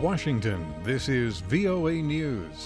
Washington, this is VOA News.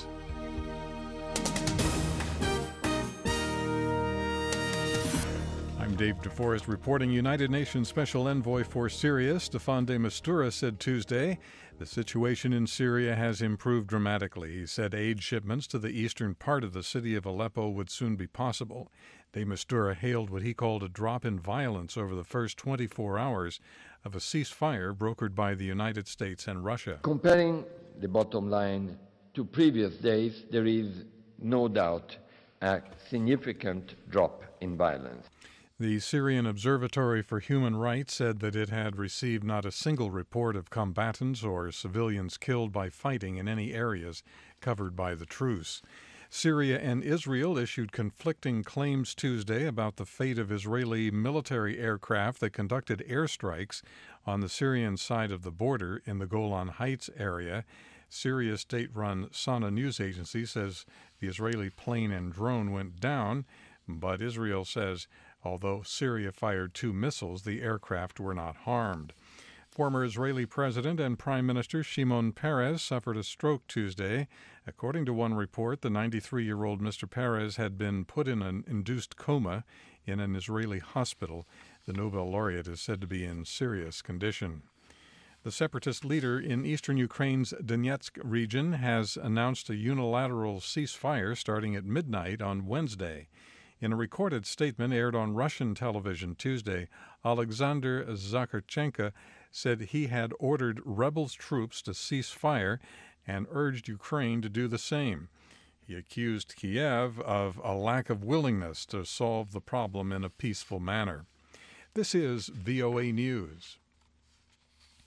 I'm Dave DeForest reporting. United Nations Special Envoy for Syria, Staffan de Mistura, said Tuesday the situation in Syria has improved dramatically. He said aid shipments to the eastern part of the city of Aleppo would soon be possible. De Mistura hailed what he called a drop in violence over the first 24 hours of a ceasefire brokered by the United States and Russia. Comparing the bottom line to previous days, there is no doubt a significant drop in violence. The Syrian Observatory for Human Rights said that it had received not a single report of combatants or civilians killed by fighting in any areas covered by the truce. Syria and Israel issued conflicting claims Tuesday about the fate of Israeli military aircraft that conducted airstrikes on the Syrian side of the border in the Golan Heights area. Syria's state-run Sana news agency says the Israeli plane and drone went down, but Israel says although Syria fired 2 missiles, the aircraft were not harmed. Former Israeli President and Prime Minister Shimon Peres suffered a stroke Tuesday. According to one report, the 93-year-old Mr. Peres had been put in an induced coma in an Israeli hospital. The Nobel laureate is said to be in serious condition. The separatist leader in eastern Ukraine's Donetsk region has announced a unilateral ceasefire starting at midnight on Wednesday. In a recorded statement aired on Russian television Tuesday, Alexander Zakarchenko said he had ordered rebel troops to cease fire and urged Ukraine to do the same. He accused Kiev of a lack of willingness to solve the problem in a peaceful manner. This is VOA News.